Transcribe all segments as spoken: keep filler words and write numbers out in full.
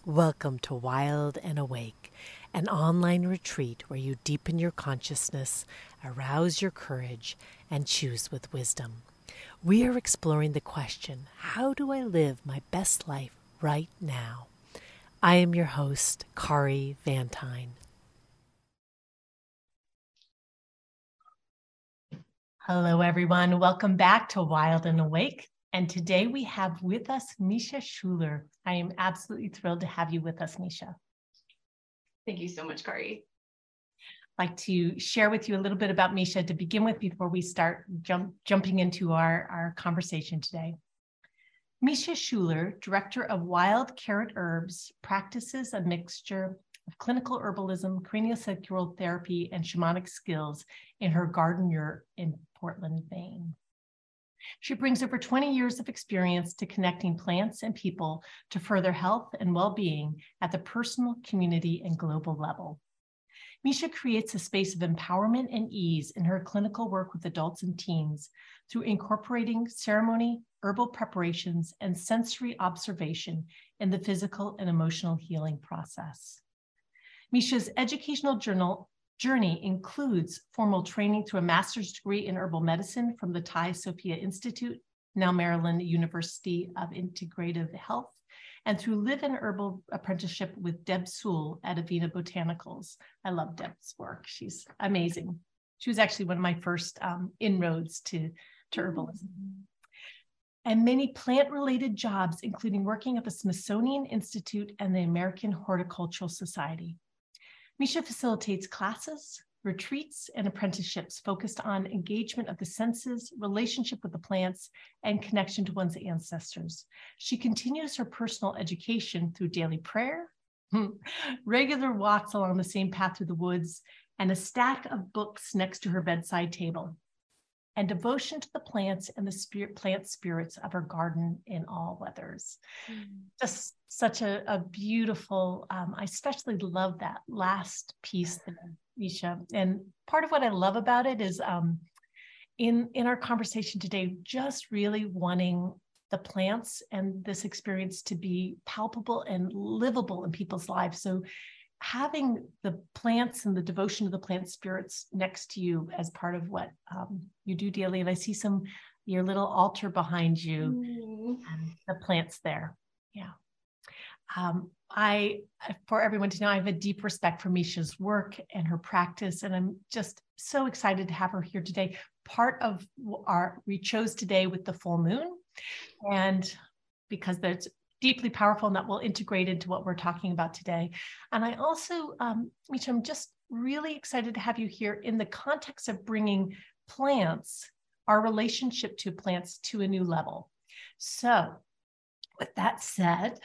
Welcome to Wild and Awake, an online retreat where you deepen your consciousness, arouse your courage, and choose with wisdom. We are exploring the question, how do I live my best life right now? I am your host, Kari Vantine. Hello, everyone. Welcome back to Wild and Awake. And today we have with us Misha Schuler. I am absolutely thrilled to have you with us, Misha. Thank you so much, Kari. I'd like to share with you a little bit about Misha to begin with before we start jump, jumping into our, our conversation today. Misha Schuler, director of Wild Carrot Herbs, practices a mixture of clinical herbalism, craniosacral therapy, and shamanic skills in her garden yurt in Portland, Maine. She brings over twenty years of experience to connecting plants and people to further health and well-being at the personal, community, and global level. Misha creates a space of empowerment and ease in her clinical work with adults and teens through incorporating ceremony, herbal preparations, and sensory observation in the physical and emotional healing process. Misha's educational journal journey includes formal training through a master's degree in herbal medicine from the Thai Sophia Institute, now Maryland University of Integrative Health, and through live-in herbal apprenticeship with Deb Sewell at Avena Botanicals. I love Deb's work. She's amazing. She was actually one of my first um, inroads to, to herbalism. And many plant-related jobs, including working at the Smithsonian Institute and the American Horticultural Society. Misha facilitates classes, retreats, and apprenticeships focused on engagement of the senses, relationship with the plants, and connection to one's ancestors. She continues her personal education through daily prayer, regular walks along the same path through the woods, and a stack of books next to her bedside table, and devotion to the plants and the spirit, plant spirits of her garden in all weathers. Mm. Just such a, a beautiful, um, I especially love that last piece there, Misha. And part of what I love about it is um, in, in our conversation today, just really wanting the plants and this experience to be palpable and livable in people's lives. So having the plants and the devotion to the plant spirits next to you as part of what um, you do daily. And I see some, your little altar behind you mm. and the plants there. Yeah. Um, I, for everyone to know, I have a deep respect for Misha's work and her practice, and I'm just so excited to have her here today. Part of our, we chose today with the full moon, and because that's deeply powerful and that will integrate into what we're talking about today. And I also, um, Misha, I'm just really excited to have you here in the context of bringing plants, our relationship to plants to a new level. So with that said,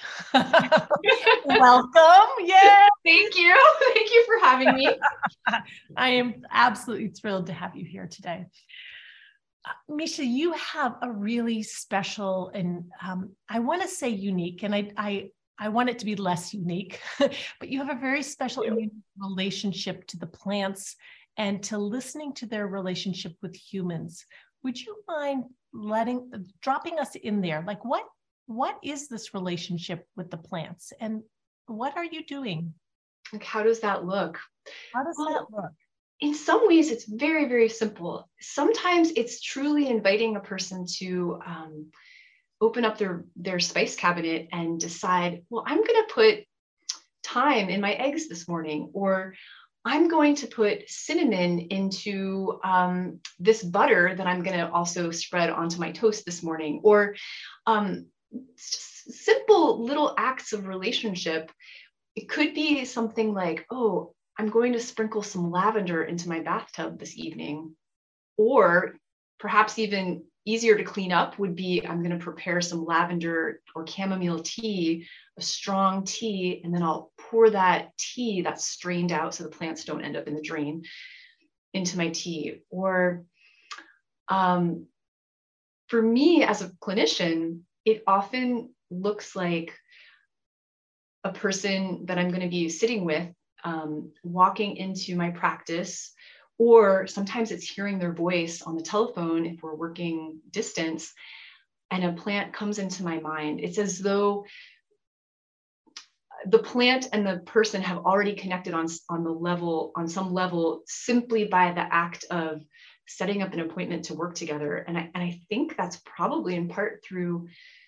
welcome. Yeah. Thank you. Thank you for having me. I am absolutely thrilled to have you here today. Uh, Misha, you have a really special and um, I want to say unique, and I, I, I want it to be less unique, but you have a very special and unique relationship to the plants and to listening to their relationship with humans. Would you mind letting, dropping us in there? Like what, what is this relationship with the plants and what are you doing? Like, how does that look? How does well, that look? In some ways, it's very, very simple. Sometimes it's truly inviting a person to um, open up their, their spice cabinet and decide, well, I'm going to put thyme in my eggs this morning, or I'm going to put cinnamon into um, this butter that I'm going to also spread onto my toast this morning, or um, simple little acts of relationship. It could be something like, oh, I'm going to sprinkle some lavender into my bathtub this evening. Or perhaps even easier to clean up would be, I'm going to prepare some lavender or chamomile tea, a strong tea, and then I'll pour that tea that's strained out so the plants don't end up in the drain into my tea. Or um, for me as a clinician, it often looks like a person that I'm going to be sitting with Um, walking into my practice, or sometimes it's hearing their voice on the telephone if we're working distance, and a plant comes into my mind. It's as though the plant and the person have already connected on, on the level, on some level, simply by the act of setting up an appointment to work together. And I, and I think that's probably in part through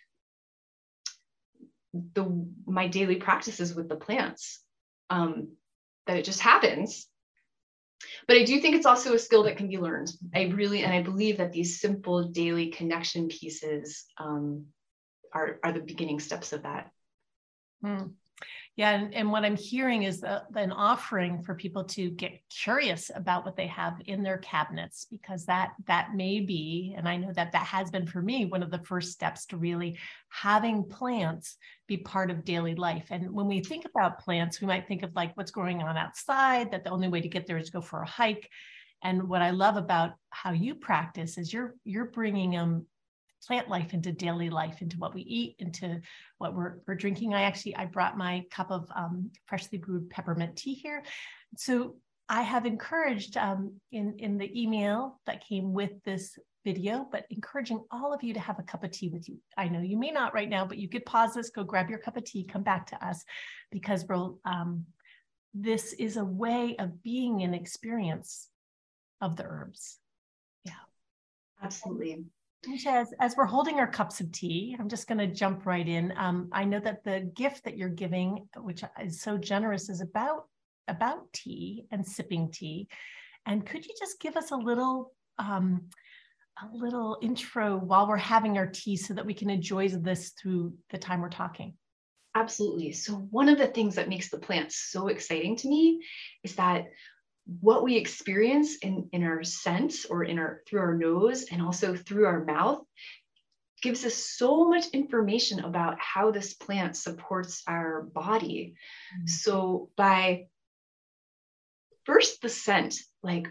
the my daily practices with the plants, um, that it just happens. But I do think it's also a skill that can be learned. I really, and I believe that these simple daily connection pieces um, are, are the beginning steps of that. Hmm. Yeah, and, and what I'm hearing is a, an offering for people to get curious about what they have in their cabinets, because that that may be, and I know that that has been for me, one of the first steps to really having plants be part of daily life. And when we think about plants, we might think of like what's going on outside, that the only way to get there is to go for a hike. And what I love about how you practice is you're you're bringing them plant life into daily life, into what we eat, into what we're, we're drinking. I actually, I brought my cup of um, freshly brewed peppermint tea here. So I have encouraged um, in, in the email that came with this video, but encouraging all of you to have a cup of tea with you. I know you may not right now, but you could pause this, go grab your cup of tea, come back to us, because we'll, um, this is a way of being an experience of the herbs. Yeah, absolutely. As, as we're holding our cups of tea, I'm just going to jump right in. Um, I know that the gift that you're giving, which is so generous, is about, about tea and sipping tea. And could you just give us a little, um, a little intro while we're having our tea so that we can enjoy this through the time we're talking? Absolutely. So one of the things that makes the plants so exciting to me is that what we experience in, in our sense or in our through our nose and also through our mouth gives us so much information about how this plant supports our body. Mm-hmm. So by first the scent, like,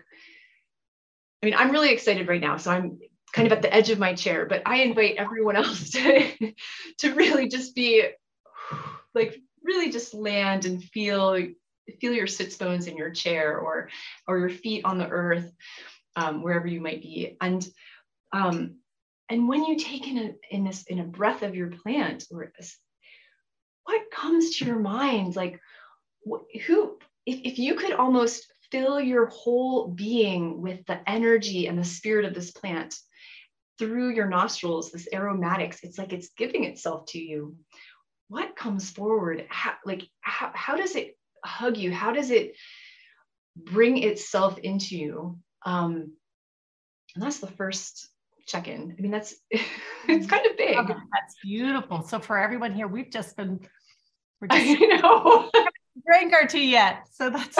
I mean, I'm really excited right now. So I'm kind of at the edge of my chair, but I invite everyone else to, to really just be like, really just land and feel feel your sits bones in your chair or or your feet on the earth, um, wherever you might be. And um, and when you take in a in this in a breath of your plant, or this, what comes to your mind? Like, wh- who if, if you could almost fill your whole being with the energy and the spirit of this plant through your nostrils, this aromatics, it's like it's giving itself to you. What comes forward? How, like how, how does it hug you? How does it bring itself into you? Um, and that's the first check-in. I mean, that's, it's kind of big. Oh, that's beautiful. So for everyone here, we've just been, we're just, I know. drank our tea yet. So that's,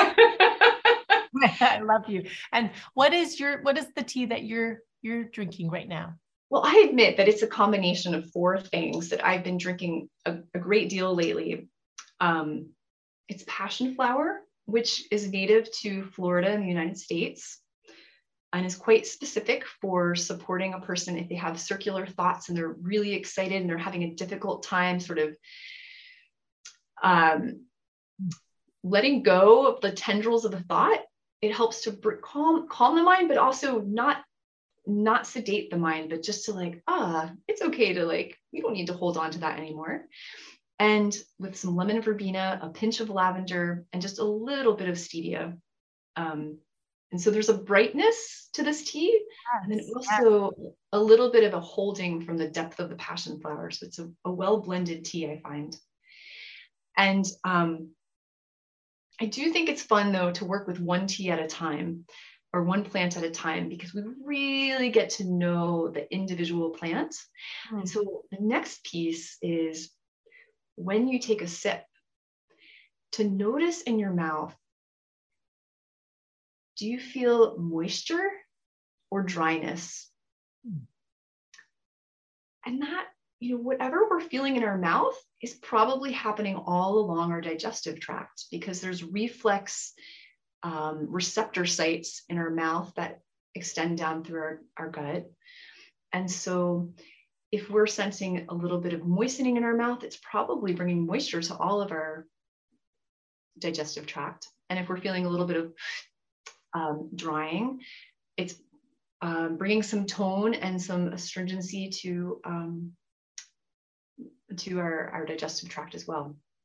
I love you. And what is your, what is the tea that you're, you're drinking right now? Well, I admit that it's a combination of four things that I've been drinking a, a great deal lately. Um, It's passion flower, which is native to Florida in the United States and is quite specific for supporting a person if they have circular thoughts and they're really excited and they're having a difficult time sort of um, letting go of the tendrils of the thought. It helps to calm, calm the mind, but also not, not sedate the mind, but just to like, ah, it's okay to like, we don't need to hold on to that anymore. And with some lemon verbena, a pinch of lavender, and just a little bit of stevia. Um, and so there's a brightness to this tea, yes, and then also yes. a little bit of a holding from the depth of the passion flower. So it's a, a well-blended tea, I find. And um, I do think it's fun, though, to work with one tea at a time or one plant at a time, because we really get to know the individual plant. Mm. And so the next piece is, when you take a sip, to notice in your mouth, do you feel moisture or dryness? Mm. And that, you know, whatever we're feeling in our mouth is probably happening all along our digestive tract, because there's reflex um, receptor sites in our mouth that extend down through our, our gut. And so if we're sensing a little bit of moistening in our mouth, it's probably bringing moisture to all of our digestive tract. And if we're feeling a little bit of um, drying, it's um, bringing some tone and some astringency to, um, to our, our digestive tract as well.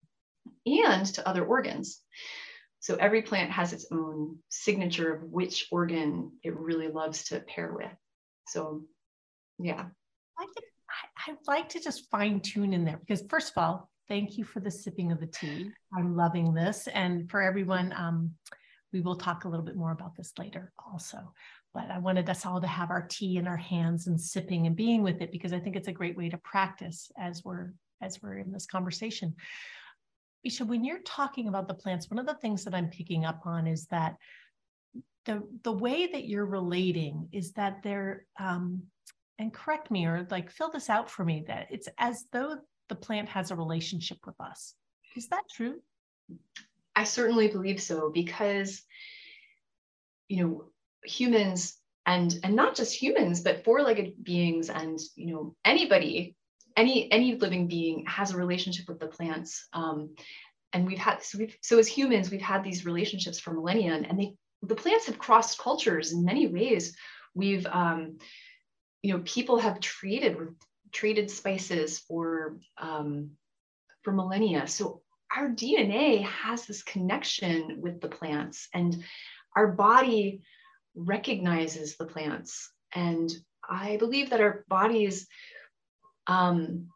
and to other organs. So every plant has its own signature of which organ it really loves to pair with. So, yeah. I could, I, I'd like to just fine tune in there because, first of all, thank you for the sipping of the tea. I'm loving this. And for everyone, um, we will talk a little bit more about this later also. But I wanted us all to have our tea in our hands and sipping and being with it because I think it's a great way to practice as we're as we're in this conversation. Misha, when you're talking about the plants, one of the things that I'm picking up on is that the the way that you're relating is that they're um, and correct me or like fill this out for me, that it's as though the plant has a relationship with us. Is that true? I certainly believe so because, you know, humans and and not just humans, but four-legged beings and, you know, anybody, any any living being has a relationship with the plants. Um, and we've had so we've so as humans, we've had these relationships for millennia, and they the plants have crossed cultures in many ways. We've um, you know, people have traded with traded spices for um, for millennia. So our D N A has this connection with the plants, and our body recognizes the plants. And I believe that our bodies, um,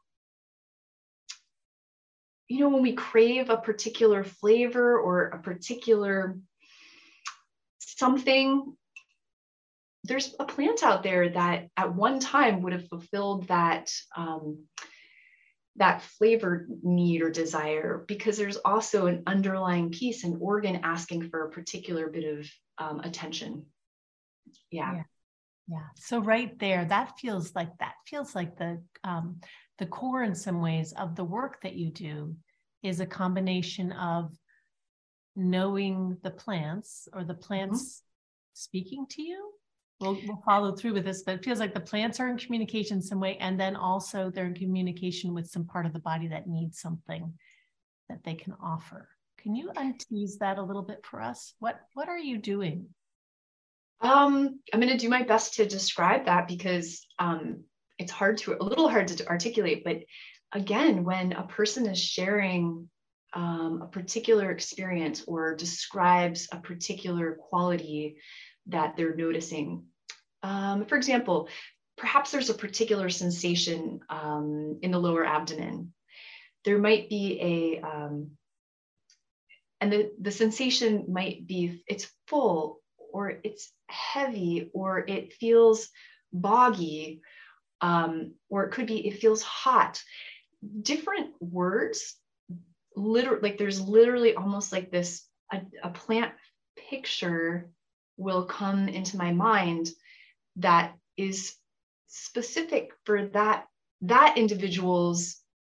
you know, when we crave a particular flavor or a particular something, there's a plant out there that at one time would have fulfilled that um, that flavor need or desire, because there's also an underlying piece, an organ asking for a particular bit of um, attention. Yeah. yeah. Yeah. So right there, that feels like that feels like the um, the core in some ways of the work that you do is a combination of knowing the plants or the plants mm-hmm. speaking to you. We'll, we'll follow through with this, but it feels like the plants are in communication some way, and then also they're in communication with some part of the body that needs something that they can offer. Can you untease that a little bit for us? What what are you doing? Um, I'm going to do my best to describe that because um, it's hard to a little hard to articulate. But again, when a person is sharing um, a particular experience or describes a particular quality that they're noticing. Um, for example, perhaps there's a particular sensation um, in the lower abdomen. There might be a, um, and the, the sensation might be, it's full or it's heavy or it feels boggy, um, or it could be, it feels hot. Different words, literally, like there's literally almost like this, a, a plant picture will come into my mind that is specific for that that individual's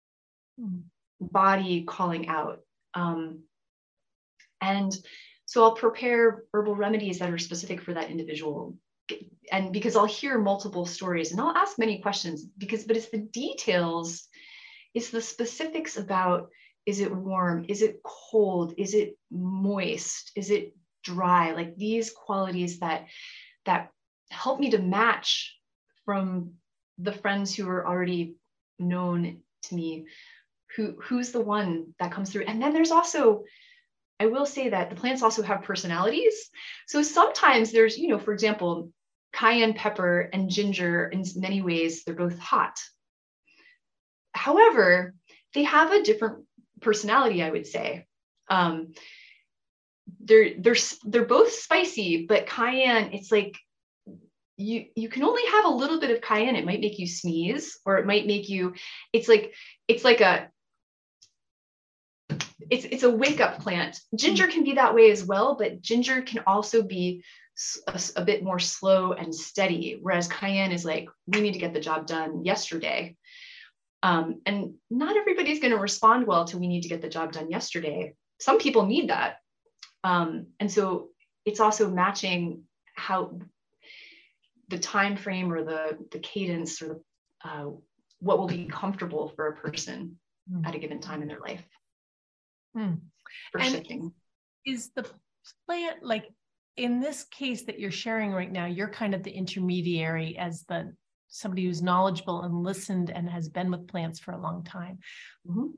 body calling out. Um, and so I'll prepare herbal remedies that are specific for that individual. And because I'll hear multiple stories and I'll ask many questions because, but it's the details, it's the specifics about, is it warm? Is it cold? Is it moist? Is it dry? Like these qualities that that help me to match from the friends who are already known to me, who who's the one that comes through. And then there's also, I will say that the plants also have personalities. So sometimes there's, you know, for example, cayenne pepper and ginger, in many ways, they're both hot. However, they have a different personality, I would say. Um, they're they're they're both spicy, but cayenne, it's like you you can only have a little bit of cayenne. It might make you sneeze, or it might make you, it's like it's like a it's it's a wake up plant. Ginger can be that way as well, but ginger can also be a, a bit more slow and steady, whereas cayenne is like, we need to get the job done yesterday. Um, and not everybody's going to respond well to we need to get the job done yesterday. Some people need that. Um, and so it's also matching how the time frame or the, the cadence or the, uh, what will be comfortable for a person mm. at a given time in their life. Mm. For and shifting. Is the plant, like in this case that you're sharing right now, you're kind of the intermediary as the somebody who's knowledgeable and listened and has been with plants for a long time. Mm-hmm.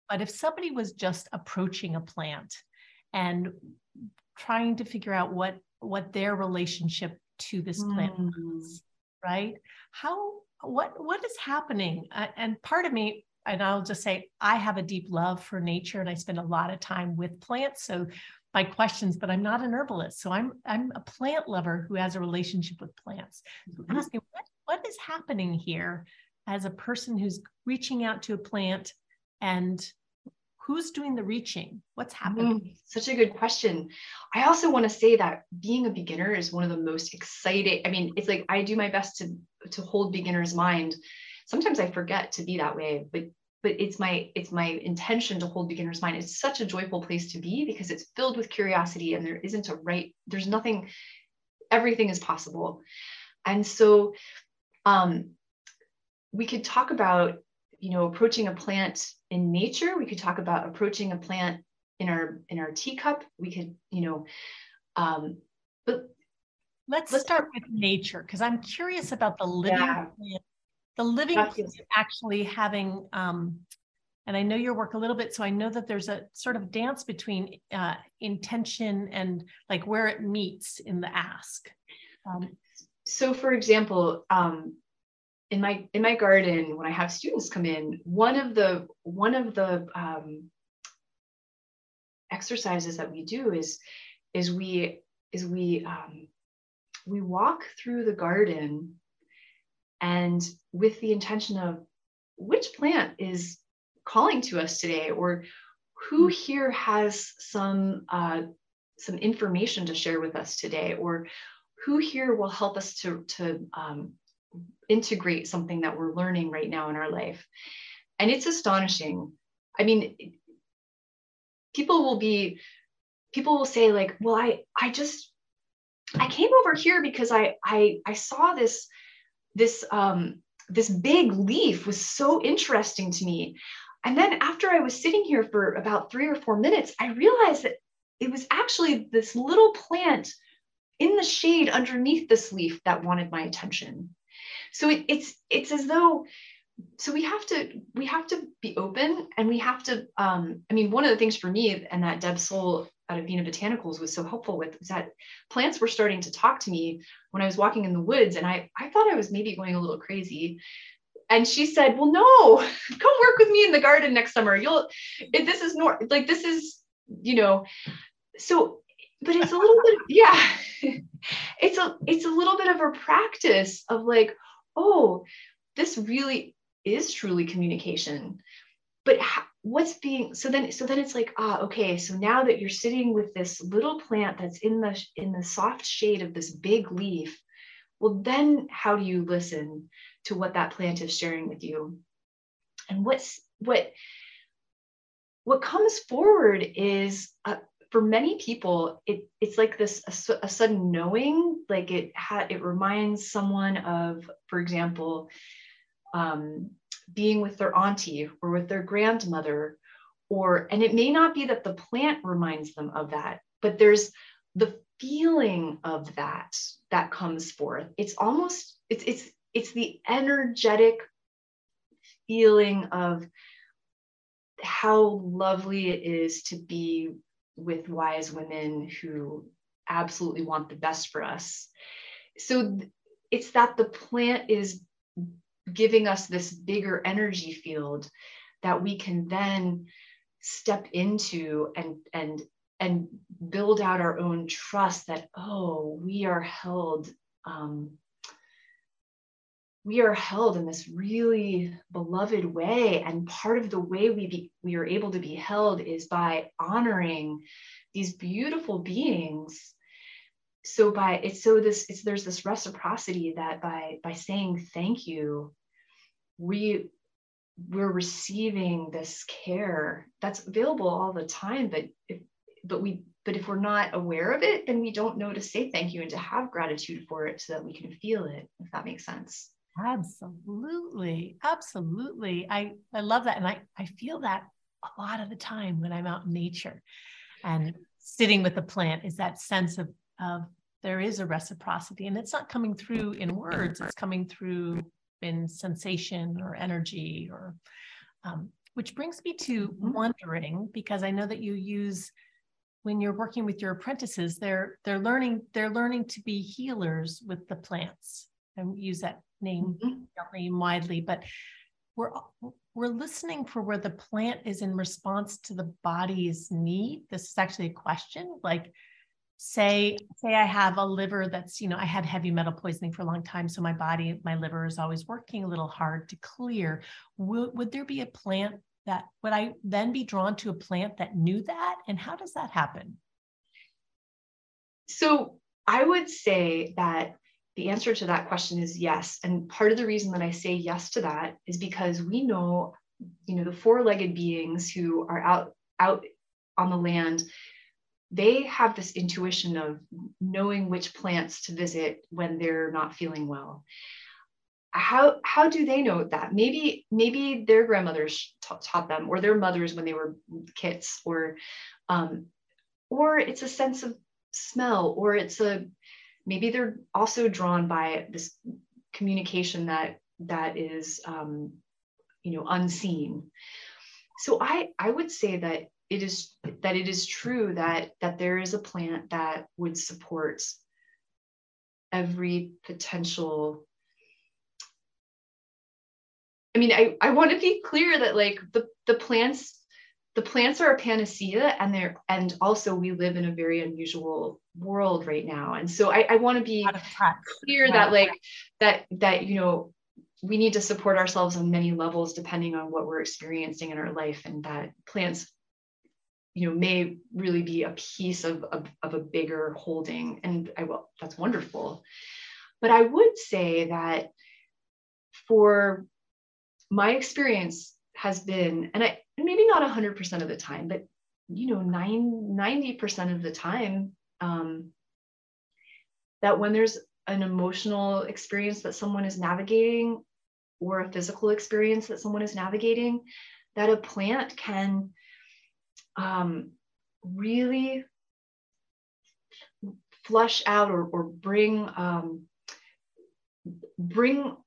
But if somebody was just approaching a plant and trying to figure out what, what their relationship to this plant Mm. was, right? How, what, what is happening? Uh, and part of me, and I'll just say, I have a deep love for nature and I spend a lot of time with plants. So my questions, but I'm not an herbalist. So I'm, I'm a plant lover who has a relationship with plants. So Mm-hmm. ask me, what, what is happening here as a person who's reaching out to a plant, and who's doing the reaching? What's happening? Mm, such a good question. I also want to say that being a beginner is one of the most exciting. I mean, it's like I do my best to to hold beginner's mind. Sometimes I forget to be that way, but but it's my it's my intention to hold beginner's mind. It's such a joyful place to be because it's filled with curiosity, and there isn't a right. There's nothing. Everything is possible, and so um, we could talk about, you know, approaching a plant in nature. We could talk about approaching a plant in our in our teacup. We could, you know, um, but let's, let's start with nature, because I'm curious about the living yeah, plant, the living that plant feels, actually having, um, and I know your work a little bit, so I know that there's a sort of dance between uh, intention and like where it meets in the ask. Um, so for example, um, in my in my garden, when I have students come in, one of the one of the um, exercises that we do is is we is we um, we walk through the garden, and with the intention of which plant is calling to us today, or who here has some uh, some information to share with us today, or who here will help us to to um, integrate something that we're learning right now in our life. And it's astonishing. I mean, people will be people will say like, well, I I just I came over here because I I I saw this this um this big leaf was so interesting to me. And then after I was sitting here for about three or four minutes, I realized that it was actually this little plant in the shade underneath this leaf that wanted my attention. So it, it's it's as though, so we have to we have to be open, and we have to um I mean, one of the things for me, and that Deb Soul out of Vina Botanicals was so helpful with, was that plants were starting to talk to me when I was walking in the woods, and I I thought I was maybe going a little crazy. And she said, well, no, come work with me in the garden next summer. You'll, if this is nor like, this is, you know, so, but it's a little bit, yeah, it's a, it's a little bit of a practice of like, oh, this really is truly communication. But how, what's being, so then, so then it's like, ah, okay. So now that you're sitting with this little plant that's in the, in the soft shade of this big leaf, well, then how do you listen to what that plant is sharing with you? And what's what what comes forward is, uh, for many people, it it's like this a, a sudden knowing, like it had it reminds someone of, for example, um, being with their auntie or with their grandmother, or and it may not be that the plant reminds them of that, but there's the feeling of that that comes forth. It's almost it's it's it's the energetic feeling of how lovely it is to be with wise women who absolutely want the best for us. So it's that the plant is giving us this bigger energy field that we can then step into and and and build out our own trust that, oh, we are held um, we are held in this really beloved way. And part of the way we be, we are able to be held is by honoring these beautiful beings. So by it's so this it's there's this reciprocity that by by saying thank you, we we're receiving this care that's available all the time. But if but we but if we're not aware of it, then we don't know to say thank you and to have gratitude for it so that we can feel it, if that makes sense. Absolutely. Absolutely. I, I love that. And I, I feel that a lot of the time when I'm out in nature and sitting with the plant, is that sense of, of there is a reciprocity, and it's not coming through in words. It's coming through in sensation or energy, or um, Which brings me to Mm-hmm. wondering, because I know that you use, when you're working with your apprentices, they're they're learning they're learning to be healers with the plants. I use that name mm-hmm. widely, but we're we're listening for where the plant is in response to the body's need. This is actually a question. Like, say say I have a liver that's, you know, I had heavy metal poisoning for a long time, so my body, my liver is always working a little hard to clear. Would, would there be a plant that, would I then be drawn to a plant that knew that? And how does that happen? So I would say that the answer to that question is yes. And part of the reason that I say yes to that is because we know, you know, the four-legged beings who are out, out on the land, they have this intuition of knowing which plants to visit when they're not feeling well. How, how do they know that? Maybe, maybe their grandmothers ta- taught them, or their mothers when they were kids, or, um, or it's a sense of smell, or it's a, maybe they're also drawn by this communication that, that is, um, you know, unseen. So I, I would say that it is, that it is true that, that there is a plant that would support every potential. I mean, I, I want to be clear that like the, the plants, the plants are a panacea, and they're, and also we live in a very unusual world right now. And so I, I want to be clear that like, that, that, you know, we need to support ourselves on many levels, depending on what we're experiencing in our life, and that plants, you know, may really be a piece of, of, of a bigger holding. And I will, that's wonderful. But I would say that for my experience has been, and I, maybe not one hundred percent of the time, but, you know, nine, ninety percent of the time, um, that when there's an emotional experience that someone is navigating, or a physical experience that someone is navigating, that a plant can um, really flush out, or, or bring, um, bring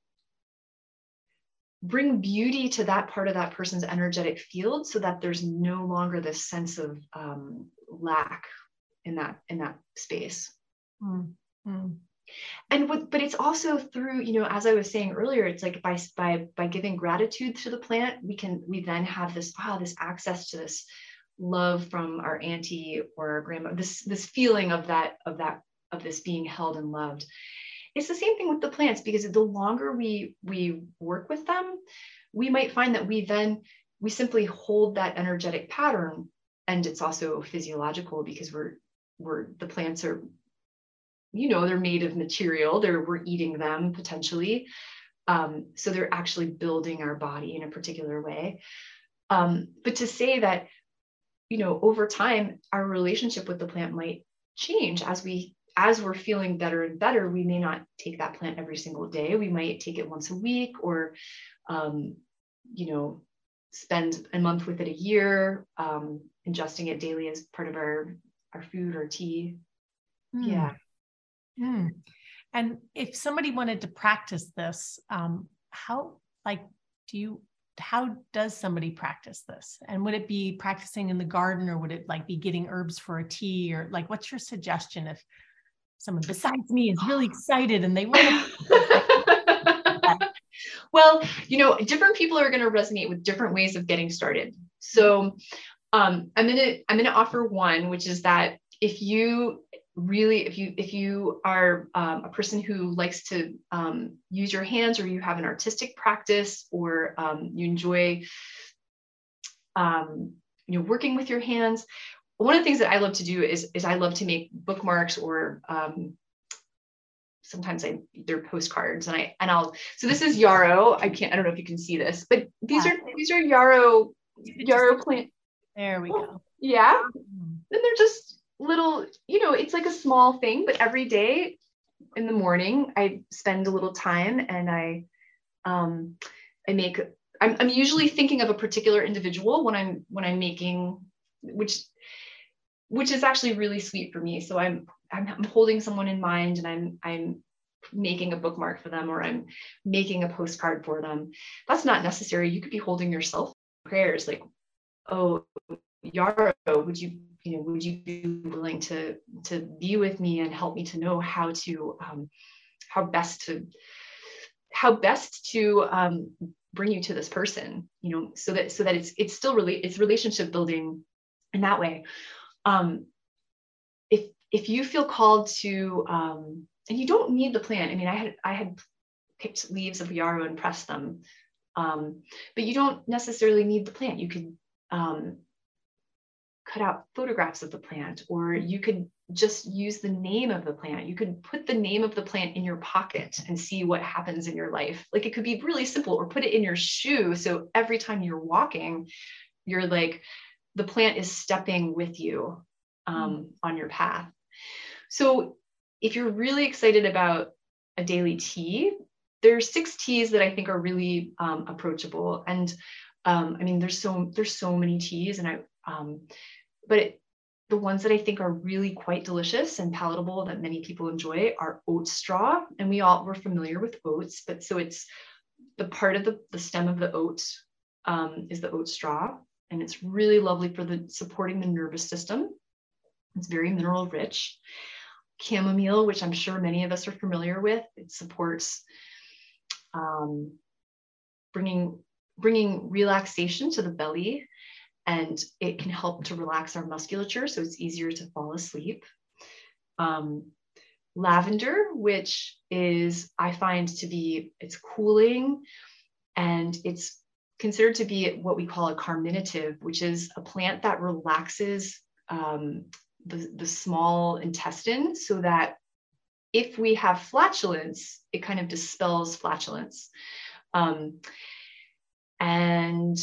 bring beauty to that part of that person's energetic field, so that there's no longer this sense of um, lack in that, in that space. Mm-hmm. And with, but it's also through, you know, as I was saying earlier, it's like by, by, by giving gratitude to the plant, we can, we then have this, wow, this access to this love from our auntie or our grandma, this, this feeling of that, of that, of this being held and loved. It's the same thing with the plants, because the longer we, we work with them, we might find that we then, we simply hold that energetic pattern. And it's also physiological, because we're, we're, the plants are, you know, they're made of material, they're, we're eating them potentially. Um, so they're actually building our body in a particular way. Um, but to say that, you know, over time, our relationship with the plant might change as we, as we're feeling better and better. We may not take that plant every single day. We might take it once a week, or, um, you know, spend a month with it a year, um, ingesting it daily as part of our, our food or tea. Mm. Yeah. Mm. And if somebody wanted to practice this, um, how, like, do you, how does somebody practice this? And would it be practicing in the garden, or would it like be getting herbs for a tea, or like, what's your suggestion if someone besides me is really excited and they want to? Well, you know, different people are going to resonate with different ways of getting started. So um, I'm going to, I'm going to offer one, which is that if you really, if you, if you are um, a person who likes to um, use your hands, or you have an artistic practice, or um, you enjoy, um, you know, working with your hands, one of the things that I love to do is, is I love to make bookmarks, or um, sometimes I, they're postcards, and I, and I'll, so this is yarrow. I can't, I don't know if you can see this, but these yeah. are, these are yarrow, yarrow plant. There we go. Yeah. And they're just little, you know, it's like a small thing, but every day in the morning, I spend a little time, and I, um, I make, I'm, I'm usually thinking of a particular individual when I'm, when I'm making, which, which is actually really sweet for me. So I'm, I'm, I'm holding someone in mind, and I'm, I'm making a bookmark for them, or I'm making a postcard for them. That's not necessary. You could be holding yourself. prayers like, oh, Yarrow, would you, you know, would you be willing to, to be with me and help me to know how to, um, how best to, how best to um, bring you to this person, you know, so that, so that it's, it's still really, it's relationship building in that way. Um, if, if you feel called to, um, and you don't need the plant. I mean, I had, I had picked leaves of yarrow and pressed them, um, but you don't necessarily need the plant. You could, um, cut out photographs of the plant, or you could just use the name of the plant. You could put the name of the plant in your pocket and see what happens in your life. Like, it could be really simple, or put it in your shoe. So every time you're walking, you're like, the plant is stepping with you um, on your path. So if you're really excited about a daily tea, there's six teas that I think are really um, approachable. And um, I mean, there's so, there's so many teas, and I, um, but it, the ones that I think are really quite delicious and palatable that many people enjoy are oat straw. And we all, we're familiar with oats, but so it's the part of the, the stem of the oat um, is the oat straw. And it's really lovely for the supporting the nervous system. It's very mineral rich. Chamomile, which I'm sure many of us are familiar with, it supports um, bringing, bringing relaxation to the belly, and it can help to relax our musculature, so it's easier to fall asleep. Um, lavender, which is, I find to be, it's cooling, and it's considered to be what we call a carminative, which is a plant that relaxes um, the, the small intestine, so that if we have flatulence, it kind of dispels flatulence. Um, and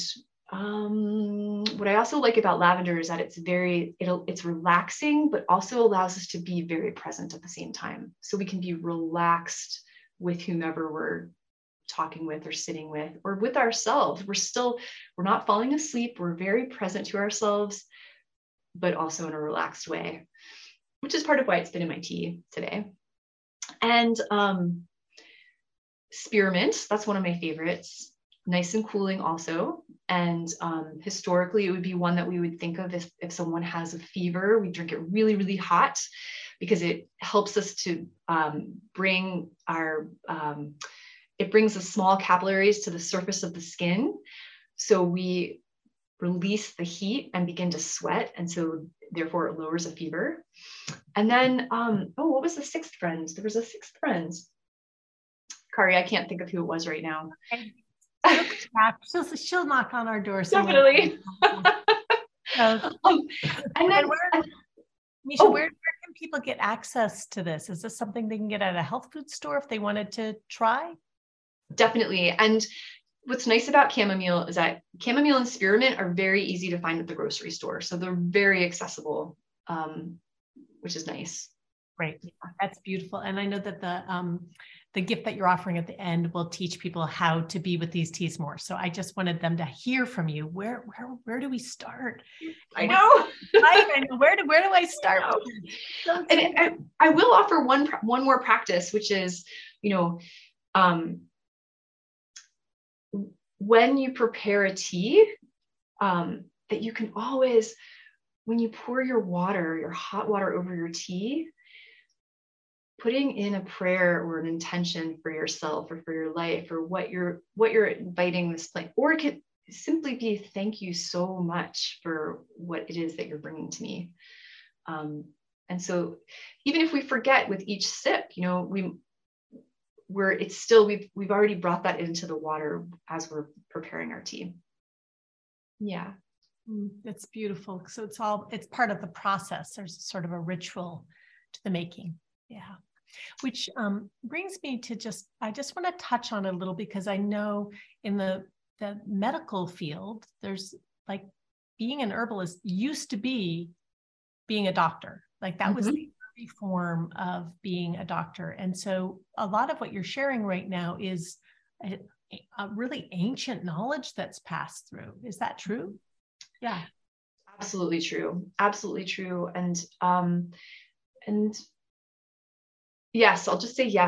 Um, what I also like about lavender is that it's very, it'll, it's relaxing, but also allows us to be very present at the same time. So we can be relaxed with whomever we're talking with or sitting with, or with ourselves. We're still, we're not falling asleep. We're very present to ourselves, but also in a relaxed way, which is part of why it's been in my tea today. And um, spearmint, that's one of my favorites. Nice and cooling also. And um, historically, it would be one that we would think of if, if someone has a fever. We drink it really, really hot, because it helps us to um, bring our, um, it brings the small capillaries to the surface of the skin. So we release the heat and begin to sweat. And so therefore it lowers a fever. And then, um, oh, what was the sixth friend? There was a sixth friend. Kari, I can't think of who it was right now. Okay. She'll, she'll knock on our door. Definitely. so, um, and then, and where, and, Misha, oh, where, where can people get access to this? Is this something they can get at a health food store if they wanted to try? Definitely. And what's nice about chamomile is that chamomile and spearmint are very easy to find at the grocery store. So they're very accessible, um, which is nice. Great. That's beautiful. And I know that the um, the gift that you're offering at the end will teach people how to be with these teas more. So I just wanted them to hear from you. Where where where do we start? I know. I, I know. Where do where do I start? I so and I, I will offer one one more practice, which is, you know, um, when you prepare a tea, um, that you can always, when you pour your water, your hot water over your tea, putting in a prayer or an intention for yourself or for your life, or what you're what you're inviting this plant, or it could simply be thank you so much for what it is that you're bringing to me. Um, and so even if we forget with each sip, you know, we we're it's still we've we've already brought that into the water as we're preparing our tea. Yeah. It's beautiful. So it's all it's part of the process. There's sort of a ritual to the making. Yeah. Which um, brings me to just, I just want to touch on it a little, because I know in the, the medical field, there's like being an herbalist used to be being a doctor. Like that mm-hmm. was the early form of being a doctor. And so a lot of what you're sharing right now is a, a really ancient knowledge that's passed through. Is that true? Yeah. Absolutely true. Absolutely true. And, um, and yes, I'll just say yes.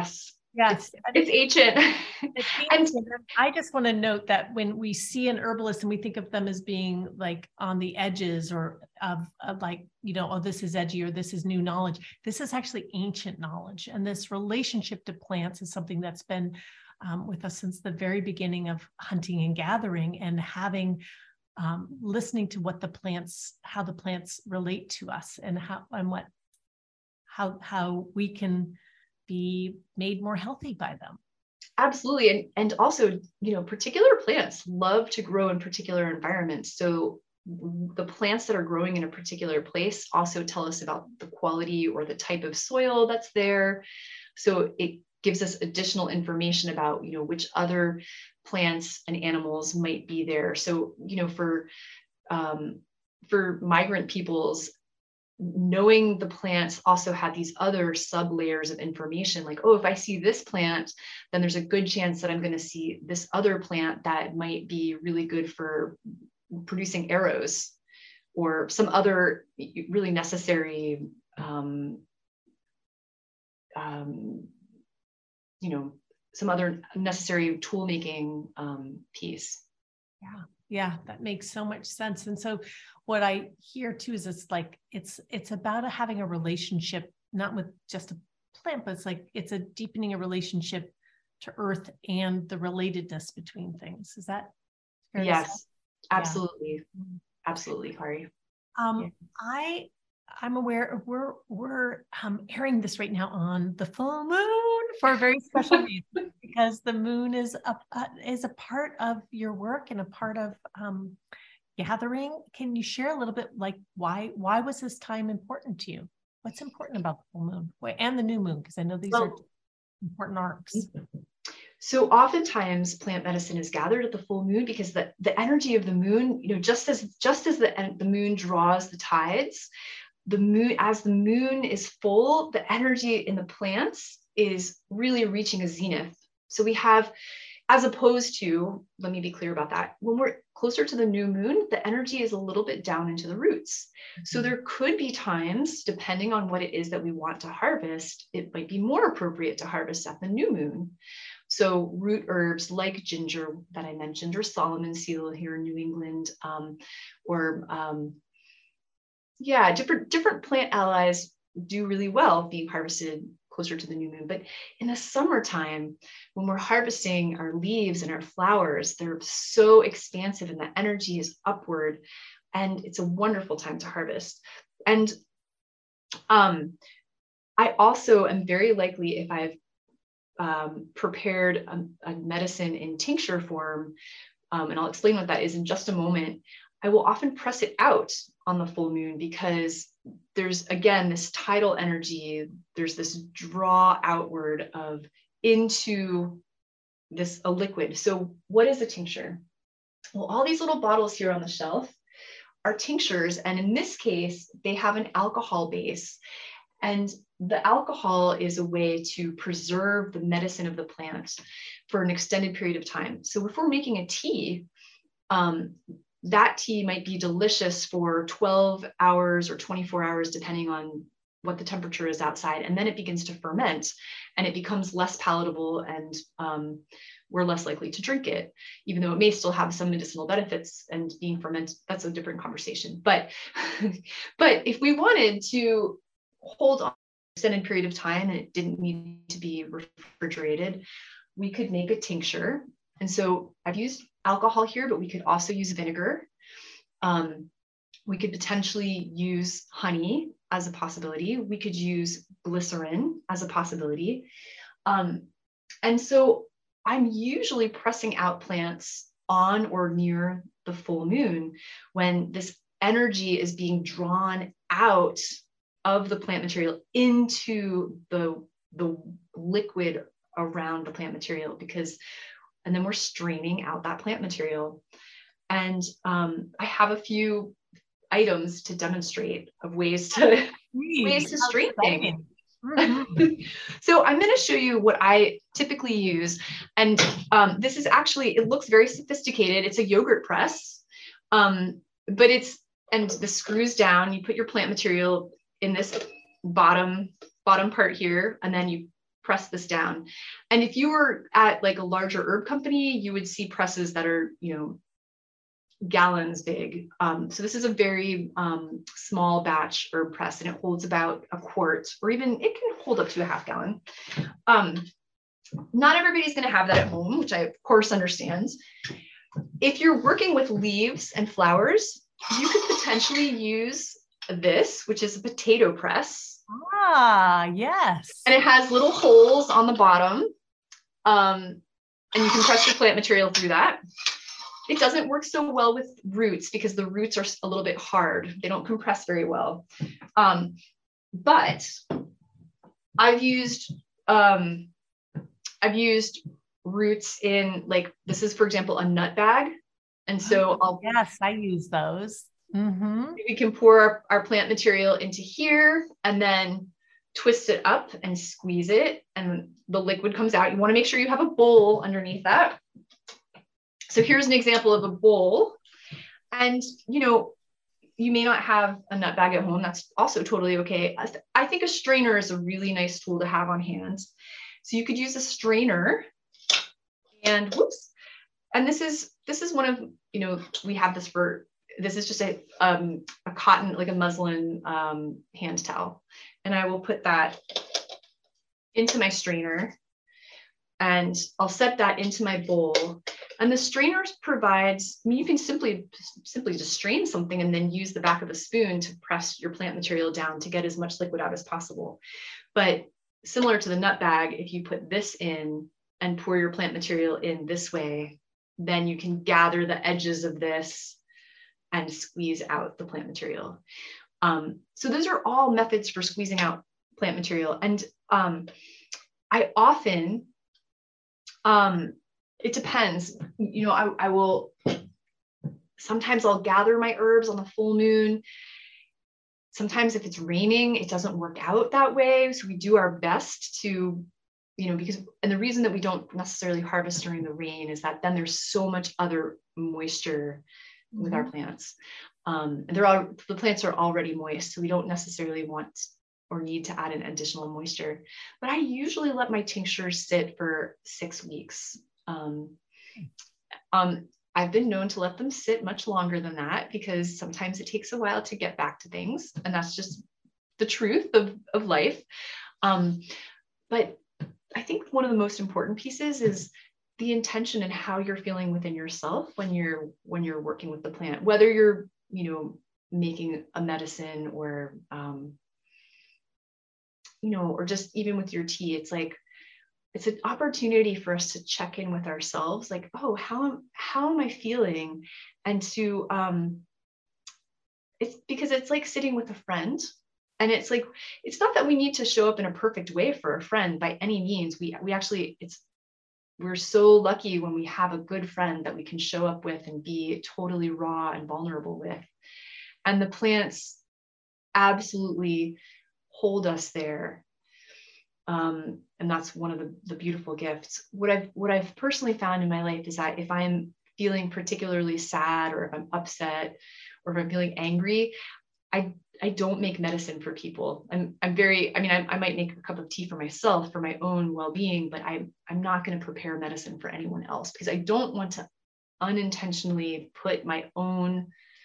Yes. It's, it's ancient. It's And ancient. I just want to note that when we see an herbalist and we think of them as being like on the edges or of, of like, you know, oh, this is edgy or this is new knowledge. This is actually ancient knowledge. And this relationship to plants is something that's been um, with us since the very beginning of hunting and gathering, and having um, listening to what the plants, how the plants relate to us, and how and what how how we can be made more healthy by them. absolutely. And, and also, you know, particular plants love to grow in particular environments. So the plants that are growing in a particular place also tell us about the quality or the type of soil that's there. So it gives us additional information about, you know, which other plants and animals might be there. So, you know, for um, for migrant peoples, knowing the plants also had these other sub layers of information, like, oh, if I see this plant, then there's a good chance that I'm going to see this other plant that might be really good for producing arrows, or some other really necessary, um, um, you know, some other necessary tool making um, piece. Yeah. Yeah, that makes so much sense. And so what I hear too is it's like, it's, it's about a, having a relationship, not with just a plant, but it's like, it's a deepening a relationship to earth and the relatedness between things. Is that fair? Yes, absolutely. Yeah. Absolutely, Kari. Um, Yeah. I, I'm aware we're, we're um, airing this right now on the full moon for a very special reason, because the moon is a, uh, is a part of your work and a part of um, gathering. Can you share a little bit, like why, why was this time important to you? What's important about the full moon and the new moon? Because I know these well, are important arcs. So oftentimes plant medicine is gathered at the full moon because the, the energy of the moon, you know, just as just as the, the moon draws the tides, the moon, as the moon is full, the energy in the plants is really reaching a zenith. So we have, as opposed to, let me be clear about that, when we're closer to the new moon, the energy is a little bit down into the roots. Mm-hmm. So there could be times, depending on what it is that we want to harvest, it might be more appropriate to harvest at the new moon. So root herbs like ginger that I mentioned, or Solomon seal here in New England, um, or um, yeah, different, different plant allies do really well being harvested closer to the new moon. But in the summertime, when we're harvesting our leaves and our flowers, they're so expansive and the energy is upward, and it's a wonderful time to harvest. And um, I also am very likely, if I've um, prepared a, a medicine in tincture form, um, and I'll explain what that is in just a moment, I will often press it out on the full moon, because there's, again, this tidal energy, there's this draw outward of into this a liquid. So what is a tincture? Well, all these little bottles here on the shelf are tinctures. And in this case, they have an alcohol base. And the alcohol is a way to preserve the medicine of the plant for an extended period of time. So if we're making a tea, um, that tea might be delicious for twelve hours or twenty-four hours, depending on what the temperature is outside. And then it begins to ferment and it becomes less palatable, and um, we're less likely to drink it, even though it may still have some medicinal benefits, and being fermented, that's a different conversation. But, but if we wanted to hold on an extended period of time and it didn't need to be refrigerated, we could make a tincture. And so I've used alcohol here, but we could also use vinegar. Um, we could potentially use honey as a possibility. We could use glycerin as a possibility. Um, and so I'm usually pressing out plants on or near the full moon when this energy is being drawn out of the plant material into the, the liquid around the plant material, because and then we're straining out that plant material. And um, I have a few items to demonstrate of ways to Please, ways to strain things. Mm-hmm. So I'm going to show you what I typically use. And um, this is actually, it looks very sophisticated. It's a yogurt press, um, but it's, and the screws down, you put your plant material in this bottom, bottom part here, and then you press this down. And if you were at like a larger herb company, you would see presses that are, you know, gallons big. Um, so this is a very um, small batch herb press, and it holds about a quart, or even it can hold up to a half gallon. Um, not everybody's going to have that at home, which I of course understand. If you're working with leaves and flowers, you could potentially use this, which is a potato press. Ah, yes. And it has little holes on the bottom. Um, and you can press your plant material through that. It doesn't work so well with roots because the roots are a little bit hard. They don't compress very well. Um, but I've used, um, I've used roots in, like, this is, for example, a nut bag. And so I'll- Yes, I use those. Mm-hmm. We can pour our, our plant material into here and then twist it up and squeeze it, and the liquid comes out. You want to make sure you have a bowl underneath that. So here's an example of a bowl. And, you know, you may not have a nut bag at home. That's also totally okay. I, th- I think a strainer is a really nice tool to have on hand. So you could use a strainer, and whoops. And this is, this is one of, you know, we have this for, this is just a, um, a cotton, like a muslin um, hand towel. And I will put that into my strainer, and I'll set that into my bowl. And the strainer provides, I mean, you can simply, simply just strain something and then use the back of a spoon to press your plant material down to get as much liquid out as possible. But similar to the nut bag, if you put this in and pour your plant material in this way, then you can gather the edges of this and squeeze out the plant material. Um, so those are all methods for squeezing out plant material. And um, I often, um, it depends, you know, I, I will, sometimes I'll gather my herbs on the full moon. Sometimes if it's raining, it doesn't work out that way. So we do our best to, you know, because, and the reason that we don't necessarily harvest during the rain is that then there's so much other moisture with mm-hmm. our plants. Um, and they're all, the plants are already moist, so we don't necessarily want or need to add an additional moisture. But I usually let my tinctures sit for six weeks. Um, um, I've been known to let them sit much longer than that because sometimes it takes a while to get back to things, and that's just the truth of, of life. Um, but I think one of the most important pieces is the intention and how you're feeling within yourself when you're when you're working with the plant, whether you're, you know, making a medicine or, um, you know, or just even with your tea. It's like, it's an opportunity for us to check in with ourselves, like, oh, how, how am I feeling? And to, um, it's because it's like sitting with a friend. And it's like, it's not that we need to show up in a perfect way for a friend by any means. We, we actually, it's, we're so lucky when we have a good friend that we can show up with and be totally raw and vulnerable with. And the plants absolutely hold us there. Um, and that's one of the, the beautiful gifts. What I've, what I've personally found in my life is that if I'm feeling particularly sad, or if I'm upset, or if I'm feeling angry, I, I don't make medicine for people. I'm, I'm very, I mean, I, I might make a cup of tea for myself for my own well-being, but I, I'm not going to prepare medicine for anyone else because I don't want to unintentionally put my own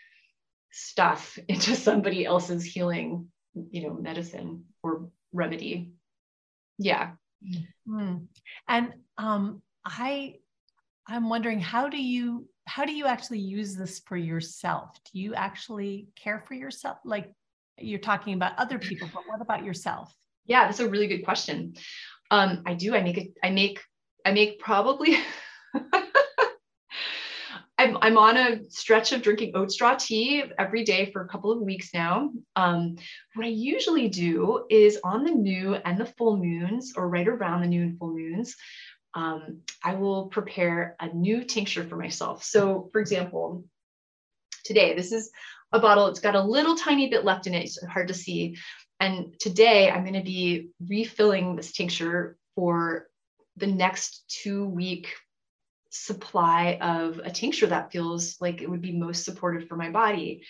stuff into somebody else's healing, you know, medicine or remedy. Yeah. Mm-hmm. And um, I, I'm wondering, how do you, how do you actually use this for yourself? Do you actually care for yourself? Like, you're talking about other people, but what about yourself? Yeah, that's a really good question. Um, I do. I make it. I make. I make probably. I'm I'm on a stretch of drinking oat straw tea every day for a couple of weeks now. Um, what I usually do is on the new and the full moons, or right around the new and full moons, um, I will prepare a new tincture for myself. So, for example, today, this is a bottle. It's got a little tiny bit left in it. It's hard to see. And today I'm going to be refilling this tincture for the next two week supply of a tincture that feels like it would be most supportive for my body.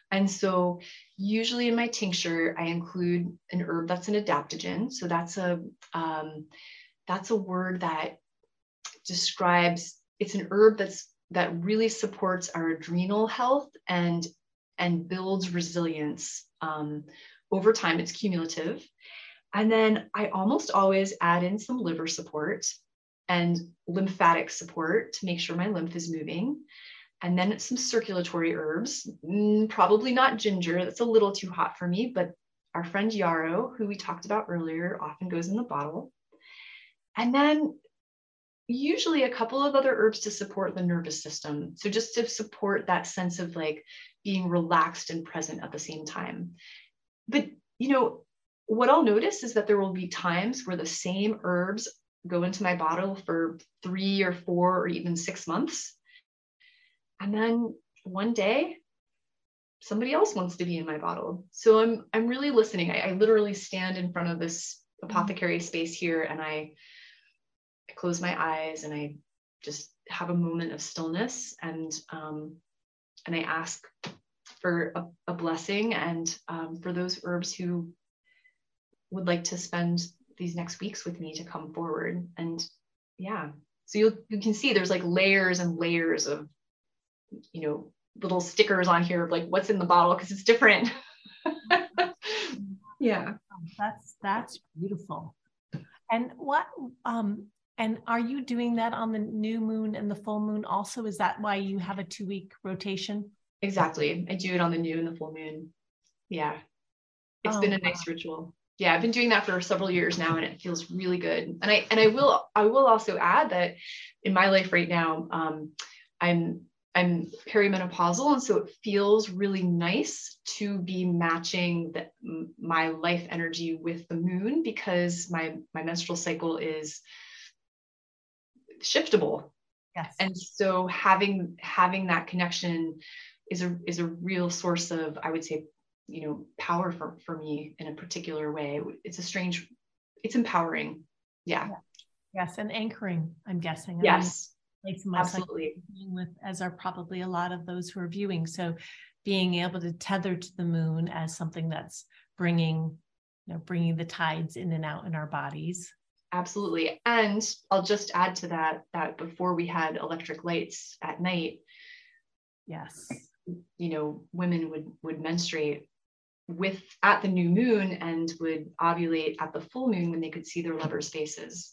And so usually in my tincture, I include an herb that's an adaptogen. So that's a, um, that's a word that describes, it's an herb that's, that really supports our adrenal health and, and builds resilience. Um, over time, it's cumulative. And then I almost always add in some liver support and lymphatic support to make sure my lymph is moving. And then some circulatory herbs, mm, probably not ginger. That's a little too hot for me, but our friend yarrow, who we talked about earlier, often goes in the bottle. And then usually a couple of other herbs to support the nervous system. So just to support that sense of like being relaxed and present at the same time. But, you know, what I'll notice is that there will be times where the same herbs go into my bottle for three or four or even six months. And then one day, somebody else wants to be in my bottle. So I'm I'm really listening. I, I literally stand in front of this apothecary space here, and I, I close my eyes and I just have a moment of stillness, and um, and I ask for a, a blessing, and um, for those herbs who would like to spend these next weeks with me to come forward. And yeah, so you you can see there's like layers and layers of, you know, little stickers on here of like what's in the bottle, because it's different. Yeah. That's, that's beautiful. And what, um, and are you doing that on the new moon and the full moon also? Is that why you have a two week rotation? Exactly. I do it on the new and the full moon. Yeah. It's Oh, been a nice wow. ritual. Yeah. I've been doing that for several years now, and it feels really good. And I, and I will, I will also add that in my life right now, um, I'm, I'm perimenopausal. And so it feels really nice to be matching the, my life energy with the moon, because my, my menstrual cycle is shiftable. Yes. And so having, having that connection is a, is a real source of, I would say, you know, power for, for me in a particular way. It's a strange, it's empowering. Yeah. Yeah. Yes. And anchoring, I'm guessing. Yes. I mean, absolutely. With, as are probably a lot of those who are viewing. So being able to tether to the moon as something that's bringing, you know, bringing the tides in and out in our bodies. Absolutely. And I'll just add to that, that before we had electric lights at night, yes, you know, women would, would menstruate with at the new moon and would ovulate at the full moon when they could see their lovers' faces.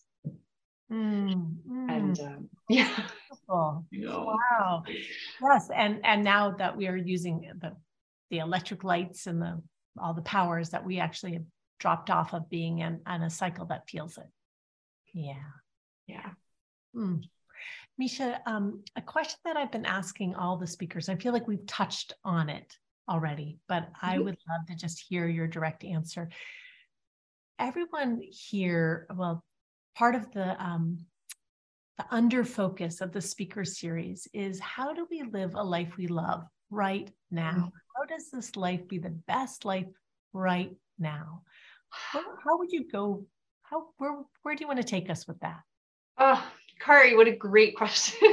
Mm, mm. And um, yeah, you know. Wow. Yes, and and now that we are using the the electric lights and the all the powers that we actually have dropped off of being in, on a cycle that feels it. Yeah, yeah. Mm. Misha, um, a question that I've been asking all the speakers. I feel like we've touched on it already, but mm-hmm. I would love to just hear your direct answer. Everyone here, well. Part of the, um, the under focus of the speaker series is, how do we live a life we love right now? Mm-hmm. How does this life be the best life right now? How, how would you go? How where where do you want to take us with that? Oh, Kari, what a great question.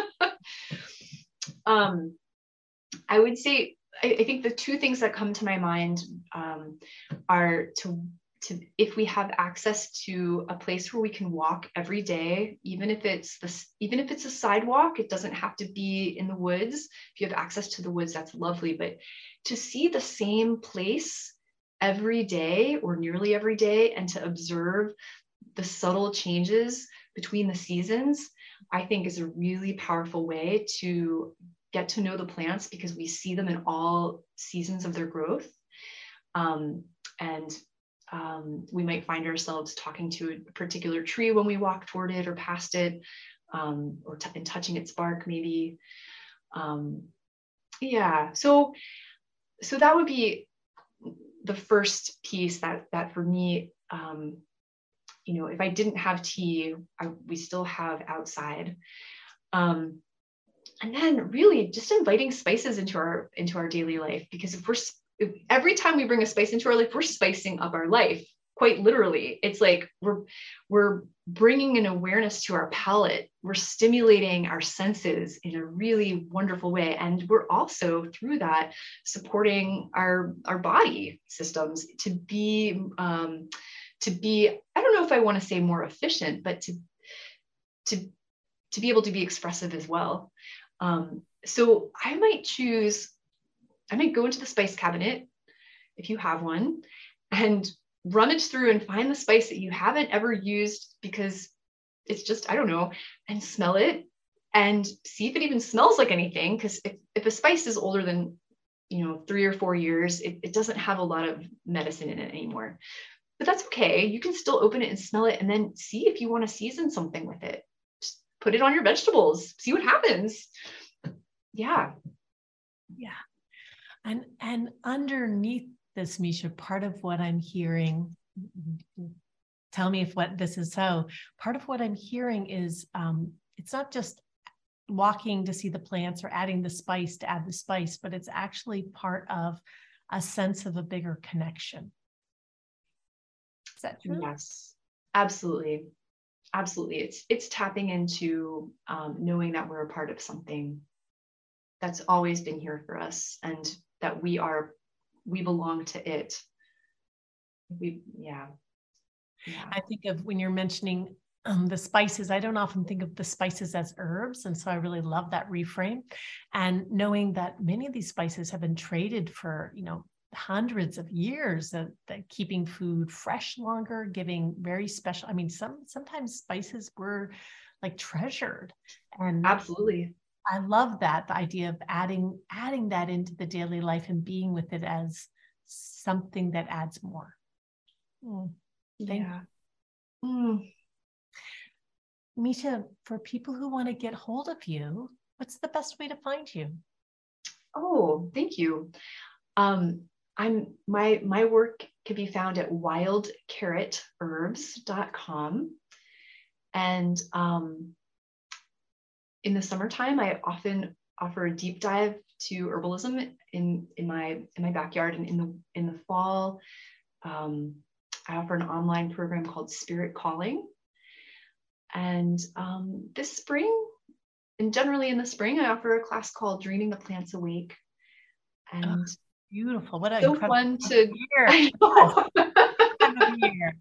um, I would say I, I think the two things that come to my mind um, are to. To, if we have access to a place where we can walk every day, even if it's the, even if it's a sidewalk, it doesn't have to be in the woods. If you have access to the woods, that's lovely. But to see the same place every day or nearly every day, and to observe the subtle changes between the seasons, I think is a really powerful way to get to know the plants, because we see them in all seasons of their growth. Um, and Um, we might find ourselves talking to a particular tree when we walk toward it or past it, um, or t- and touching its bark maybe. Um, yeah, so so that would be the first piece that that for me, um, you know, if I didn't have tea, I, we still have outside. Um, and then really just inviting spices into our into our daily life, because if we're if every time we bring a spice into our life, we're spicing up our life, quite literally. It's like we're, we're bringing an awareness to our palate. We're stimulating our senses in a really wonderful way. And we're also through that supporting our, our body systems to be, um, to be, I don't know if I want to say more efficient, but to, to, to be able to be expressive as well. Um, so I might choose, I might go into the spice cabinet if you have one, and rummage through and find the spice that you haven't ever used because it's just, I don't know, and smell it and see if it even smells like anything. Because if, if a spice is older than, you know, three or four years, it, it doesn't have a lot of medicine in it anymore. But that's okay. You can still open it and smell it and then see if you want to season something with it. Just put it on your vegetables, see what happens. Yeah. Yeah. And, and underneath this, Misha, part of what I'm hearing, tell me if what this is so, part of what I'm hearing is um, it's not just walking to see the plants or adding the spice to add the spice, but it's actually part of a sense of a bigger connection. Is that true? Yes, absolutely. Absolutely. It's, it's tapping into um, knowing that we're a part of something that's always been here for us and that we are, we belong to it. We, yeah. Yeah. I think of when you're mentioning um, the spices, I don't often think of the spices as herbs. And so I really love that reframe. And knowing that many of these spices have been traded for, you know, hundreds of years of, of keeping food fresh longer, giving very special, I mean, some, sometimes spices were like treasured. And absolutely. I love that, the idea of adding, adding that into the daily life and being with it as something that adds more. Mm. Thank yeah. you. Mm. Misha, for people who want to get hold of you, what's the best way to find you? Oh, thank you. Um, I'm my my work can be found at wild carrot herbs dot com. And um, in the summertime, I often offer a deep dive to herbalism in, in my in my backyard. And in the in the fall, um, I offer an online program called Spirit Calling. And um, this spring, and generally in the spring, I offer a class called Dreaming the Plants Awake. And oh, beautiful! What a so fun to year! I know. year.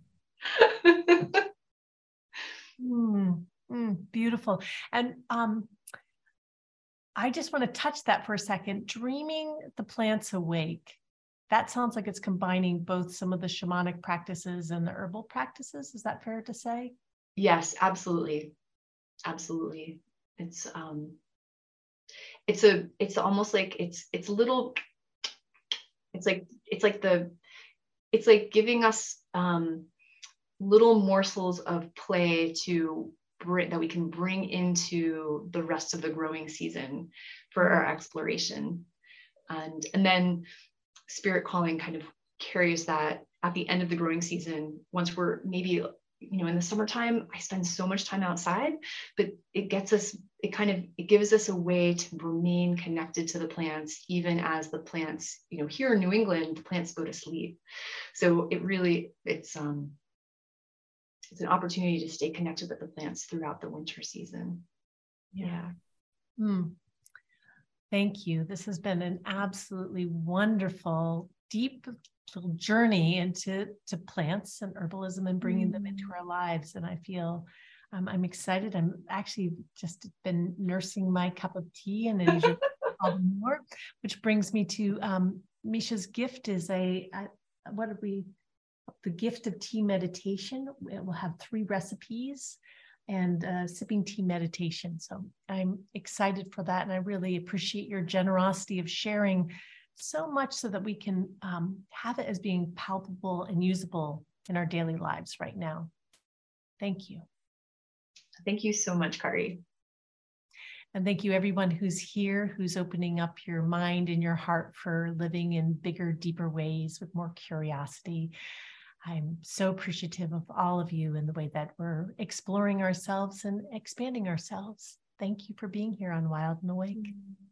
mm, mm, beautiful. And um, I just want to touch that for a second. Dreaming the Plants Awake. That sounds like it's combining both some of the shamanic practices and the herbal practices. Is that fair to say? Yes, absolutely. Absolutely. It's um it's a it's almost like it's it's a little it's like it's like the it's like giving us um little morsels of play to bring that we can bring into the rest of the growing season for our exploration. And and then Spirit Calling kind of carries that at the end of the growing season, once we're maybe, you know, in the summertime, I spend so much time outside, but it gets us, it kind of, it gives us a way to remain connected to the plants, even as the plants, you know, here in New England, the plants go to sleep. So it really, it's, um, it's an opportunity to stay connected with the plants throughout the winter season. Yeah. yeah. Mm. Thank you. This has been an absolutely wonderful, deep little journey into to plants and herbalism and bringing mm. them into our lives. And I feel um, I'm excited. I'm actually just been nursing my cup of tea and then more, which brings me to um, Misha's gift is a, a, what did we, the gift of tea meditation. It will have three recipes and uh, sipping tea meditation. So I'm excited for that. And I really appreciate your generosity of sharing so much so that we can um, have it as being palpable and usable in our daily lives right now. Thank you. Thank you so much, Kari. And thank you everyone who's here, who's opening up your mind and your heart for living in bigger, deeper ways with more curiosity. I'm so appreciative of all of you in the way that we're exploring ourselves and expanding ourselves. Thank you for being here on Wild and Awake.